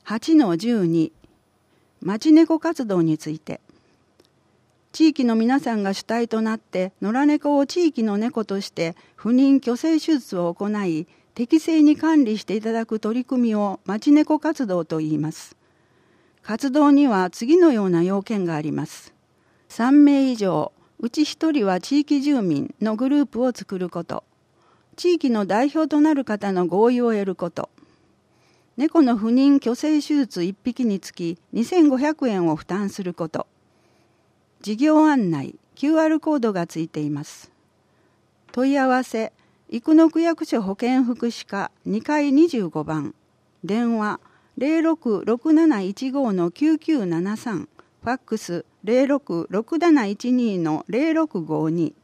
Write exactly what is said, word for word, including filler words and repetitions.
はちのじゅうに 町猫活動について、地域の皆さんが主体となって野良猫を地域の猫として不妊去勢手術を行い適正に管理していただく取り組みを町猫活動と言います。活動には次のような要件があります。さんめい以上、うちひとりは地域住民のグループを作ること、地域の代表となる方の合意を得ること、猫の不妊去勢手術いっぴきにつきにせんごひゃくえんを負担すること、事業案内、キューアール コードがついています。問い合わせ、生野区役所保健福祉課にかいにじゅうごばん、電話 ゼロろくろくなないちごのきゅうきゅうななさん、ファックス ゼロろくろくなないちにのゼロろくごに。